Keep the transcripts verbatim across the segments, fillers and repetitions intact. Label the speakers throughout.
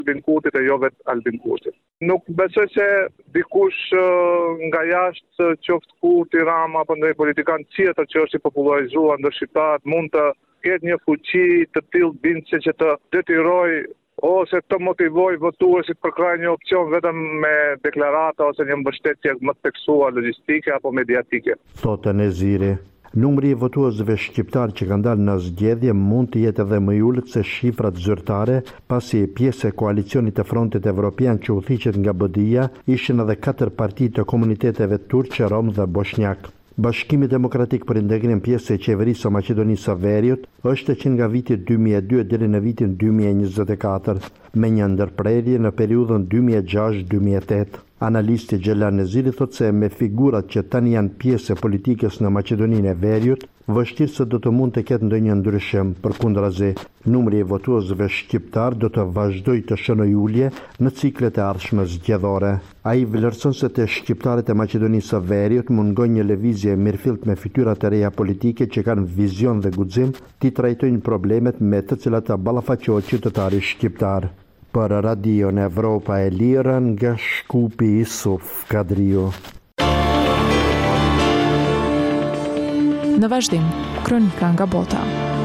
Speaker 1: Albin Kurtit e jo vetë Albin Kurtit. Nuk besoj se dikush nga jashtë, qoftë Kurti, Rama apo ndonjë politikan tjetër që është i popularizuar ndër shqiptarët mund të ketë një fuqi të tillë bindse që të detyrojë ose të motivoj votuesit për kraj një opcion vetëm me deklarata ose një mbështetje më të theksuar logjistike apo mediatike.
Speaker 2: Thotë Neziri. Numri i votuesve shqiptar që kanë dalë në zgjedhje mund të jetë edhe më i ulët se shifrat zyrtare, pasi pjesë e koalicionit të Frontit Evropian që udhëhiqet nga B D I-a ishin edhe katër parti të komuniteteve turqe, rom dhe bosnjak. Bashkimi Demokratik për Integrim, pjesë e qeverisë së Maqedonisë së Veriut, është që nga viti dy mijë e dy deri në vitin dy mijë e njëzet e katër, me një ndërprerje në periudhën dy mijë e gjashtë dy mijë e tetë. Analisti Xhelan Neziri thotë se me figurat që tani janë pjesë e politikës në Maqedoninë e Veriut, vështirë se do të mund të ketë ndonjë ndryshim. Përkundrazi, numri i votuesve shqiptar do të vazhdojë të shënojë ulje në ciklet e ardhshme zgjedhore. Ai vlerëson se te shqiptarët e Maqedonisë së Veriut mungon një lëvizje mirëfillt me fytyra të reja politike që kanë vizion dhe guxim të trajtojnë problemet me të cilat të ballafaqohet qytetari shqiptar. Për Radion Evropa e Lirë nga Shkupi Isuf Kadriu.
Speaker 3: Në vazhdim, kronika nga bota.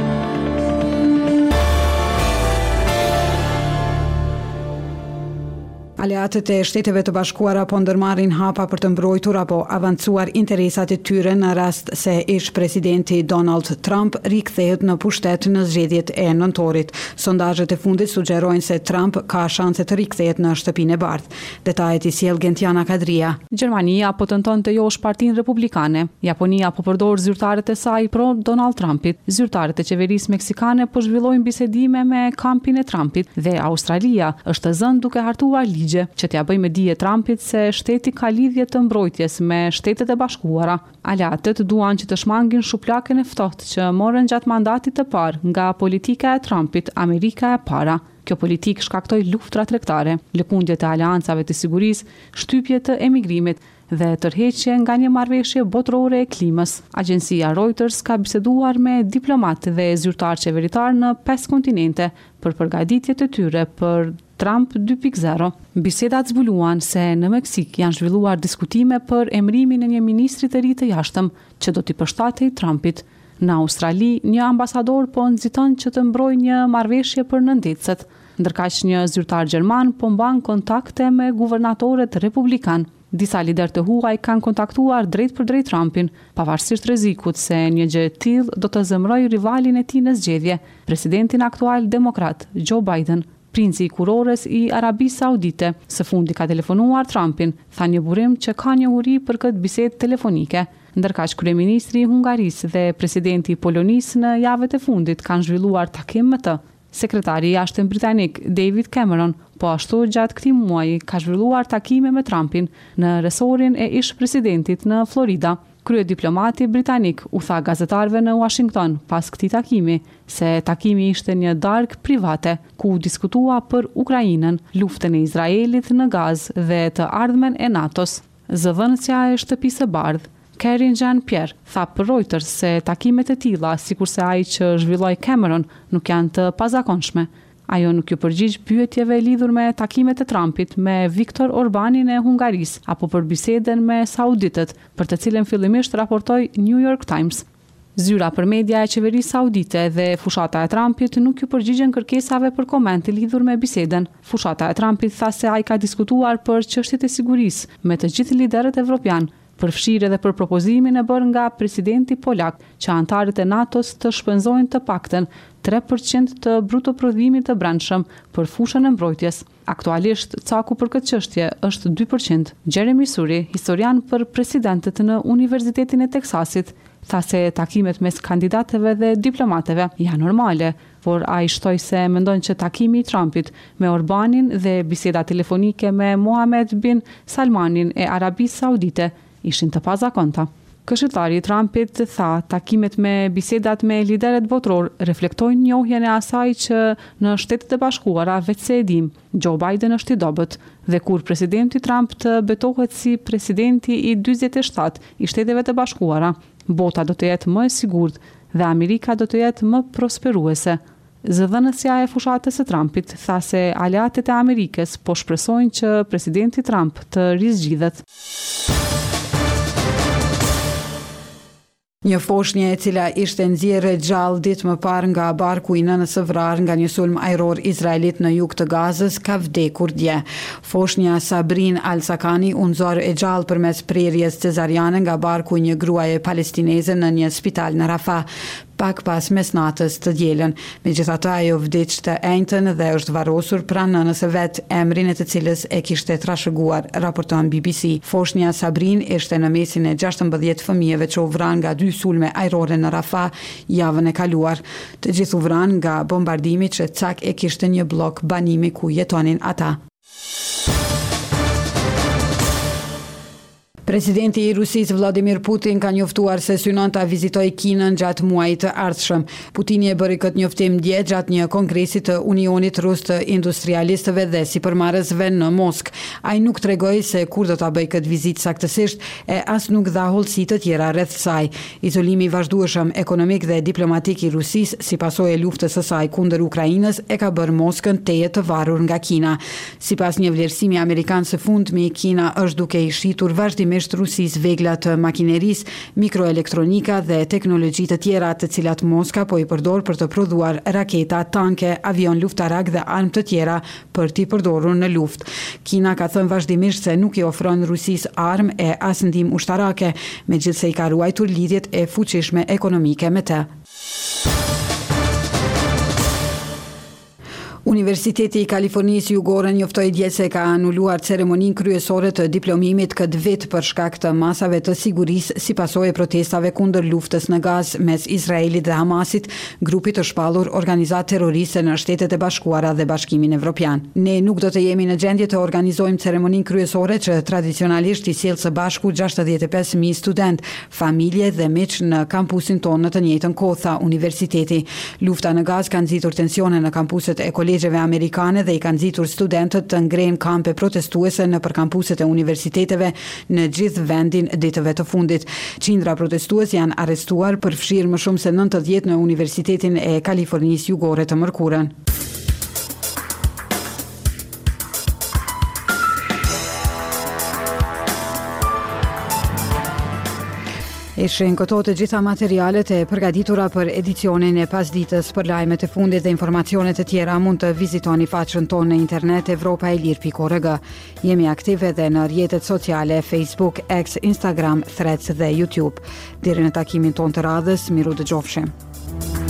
Speaker 4: Aleatët e Shteteve të Bashkuara po ndërmarrin hapa për të mbrojtur apo avancuar interesat e tyre në rast se ish presidenti Donald Trump rikthehet në pushtet në zgjedhjet e nëntorit. Sondazhet e fundit sugjerojnë se Trump ka shanse të rikthehet në shtëpinë e bardhë. Detajet i sjell Gentiana Kadria.
Speaker 5: Gjermania po tenton të josh Partinë Republikane. Japonia po përdor zyrtarët e saj pro Donald Trumpit. Zyrtarët e qeverisë meksikane po zhvillojnë bisedime me kampin e Trumpit dhe Australia është zënë duke hartuar ligje që t'ja bëjë me dije Trumpit se shteti ka lidhje të mbrojtjes me Shtetet e Bashkuara. Aleatët duan që të shmangin shuplakën e ftohtë që morën gjatë mandatit të parë nga politika e Trumpit, Amerika e para. Kjo politikë shkaktoi luftra tregtare, lëkundje të aleancave të sigurisë, shtypje të emigrimit dhe tërheqje nga një marrëveshje botërore e klimës. Agjencia Reuters ka biseduar me diplomatë dhe zyrtar qeveritar në pesë kontinente për përgatitjet e tyre për Trump dy pikë zero. Bisedat zbuluan se në Meksik janë zhvilluar diskutime për emërimin e një ministri të ri të jashtëm që do t'i përshtatej Trumpit. Në Australi, një ambasador po nxiton që të mbrojë një marrëveshje për nëndecët, ndërkaq një zyrtar gjerman po mban kontakte me guvernatorët republikan. Disa lider të huaj kanë kontaktuar drejt për drejt Trumpin, pavarësisht rrezikut se një gjë e tillë do të zemrojë rivalin e tij në zgjedhje, presidentin aktual demokrat Joe Biden. Princi i kurores i Arabisë Saudite së fundi ka telefonuar Trumpin, tha një burim që ka një uri për këtë bisedë telefonike, ndërkaq kryeministri i Hungarisë dhe presidenti i Polonisë në javët e fundit kanë zhvilluar takim me të. Sekretari i jashtëm britanik David Cameron po ashtu gjatë këtij muaji ka zhvilluar takime me Trumpin në resorin e ish presidentit në Florida. Kryediplomati britanik u tha gazetarëve në Washington pas këtij takimi se takimi ishte një darkë private ku diskutua për Ukrainën, luftën e Izraelit në Gazë dhe të ardhmen e NATO-s. Zëvendësja e shtëpisë së bardhë Karine Jean-Pierre tha për Reuters se takimet e tilla, sikurse ai që zhvilloi Cameron, nuk janë të pazakonshme. Ajo nuk ju përgjigj pyetjeve lidhur me takimet e Trumpit me Viktor Orbanin e Hungarisë apo për biseden me sauditët, për të cilën fillimisht raportoi New York Times. Zyra për media e qeverisë saudite dhe fushata e Trumpit nuk ju përgjigjen kërkesave për komente lidhur me biseden. Fushata e Trumpit tha se ai ka diskutuar për çështjet e sigurisë me të gjithë liderët evropian, përfshirë edhe për propozimin e bërë nga presidenti polak që antarët e NATO-s të shpenzojnë të paktën tre përqind të bruto prodhimit të brendshëm për fushën e mbrojtjes. Aktualisht caku për këtë çështje është dy përqind. Jeremy Suri, historian për presidentët në Universitetin e Teksasit, tha se takimet mes kandidatëve dhe diplomatëve janë normale, por ai shtoi se mendon që takimi i Trumpit me Orbanin dhe biseda telefonike me Mohammed bin Salmanin e Arabisë Saudite ishin të pazakonta. Këshilltari i Trumpit tha takimet me bisedat me liderët botror reflektojnë njohjen e asaj që në Shtetet e Bashkuara veç se e dim, Joe Biden është i dobët dhe kur presidenti Trump të betohet si presidenti i dyzet e shtatë i Shteteve të Bashkuara, bota do të jetë më e sigurt dhe Amerika do të jetë më prosperuese, Zëdhënësja e fushatës së Trumpit tha se aleatët e Amerikës po shpresojnë që presidenti Trump të rizgjidhet.
Speaker 4: Një foshnje e cila ishte nxjerrë gjallë ditë më parë nga barku i nënës së vrarë nga një sulm ajror izraelit në jug të Gazës ka vdekur dje. Foshnja Sabrin Al-Sakani u nxorr e gjallë përmes prerjes cezariane nga barku i një gruaje palestineze në një spital në Rafah, pak pas mesnatës të dielën. Megjithatë, ajo vdiq të enjtën dhe është varrosur pranë nënës së vet, emrin e të cilës e kishte trashëguar, raporton B B C. Foshnja Sabrin ishte në mesin e gjashtëmbëdhjetë fëmijëve që u vranë nga dy sulme ajrore në Rafah javën e kaluar. Të gjithë u vranë nga bombardimi që cak e kishte një blok banimi ku jetonin ata. Presidenti i Rusisë Vladimir Putin ka njoftuar se synon ta vizitojë Kinën gjatë muajit të ardhshëm. Putini e bëri këtë njoftim dje gjatë një kongresi të Unionit Rus të Industrialistëve dhe Sipërmarrësve në Moskë. Ai nuk tregoi se kur do ta bëjë këtë vizitë saktësisht e as nuk dha hollësi të tjera rreth saj. Izolimi i vazhdueshëm ekonomik dhe diplomatik i Rusisë si pasojë e luftës së saj kundër Ukrainës e ka bërë Moskën teje të varur nga Kina. Sipas një vlerësimi amerikan së fundmi, Kina është duke i shitur vazhdimisht Rusisë vegla të makinerisë, mikroelektronika dhe teknologji të tjera të cilat Moska po i përdor për të prodhuar raketa, tanke, avion luftarak dhe armë të tjera për t'i përdorur në luftë. Kina ka thënë vazhdimisht se nuk i ofron Rusisë armë e as ndihmë ushtarake, megjithse i ka ruajtur lidhjet e fuqishme ekonomike me të. Universiteti i Kalifornisë Jugore njoftoi dje se ka anuluar ceremoninë kryesore të diplomimit këtë vit për shkak të masave të sigurisë si pasojë e protestave kundër luftës në Gazë mes Izraelit dhe Hamasit, grupit të shpallur organizatë terroriste në Shtetet e Bashkuara dhe Bashkimin Evropian. Ne nuk do të jemi në gjendje të organizojmë ceremoninë kryesore që tradicionalisht i sjell së bashku gjashtëdhjetë e pesë mijë student, familje dhe miq në kampusin tonë në të njëjtën kohë, tha universiteti. Lufta në Gazë ka nxitur tensione në kampuset e kolegjeve amerikane dhe i kanë nxitur studentët të ngrenë kampe protestuese në për kampuset e universiteteve në gjithë vendin ditëve të fundit. Qindra protestues janë arrestuar për fshirë më shumë se nëntëdhjetë në Universitetin e Kalifornisë Jugore të mërkurën. Ishin këto të gjitha materialet e përgatitura për edicionin e pasditës. Për lajmet e fundit dhe informacionet e tjera mund të vizitoni faqen tonë në internet evropa e lirë pikë org. Jemi aktive dhe në rrjetet sociale Facebook, X, Instagram, Threads dhe YouTube. Deri në takimin tonë të radhës, miru dëgjofshim.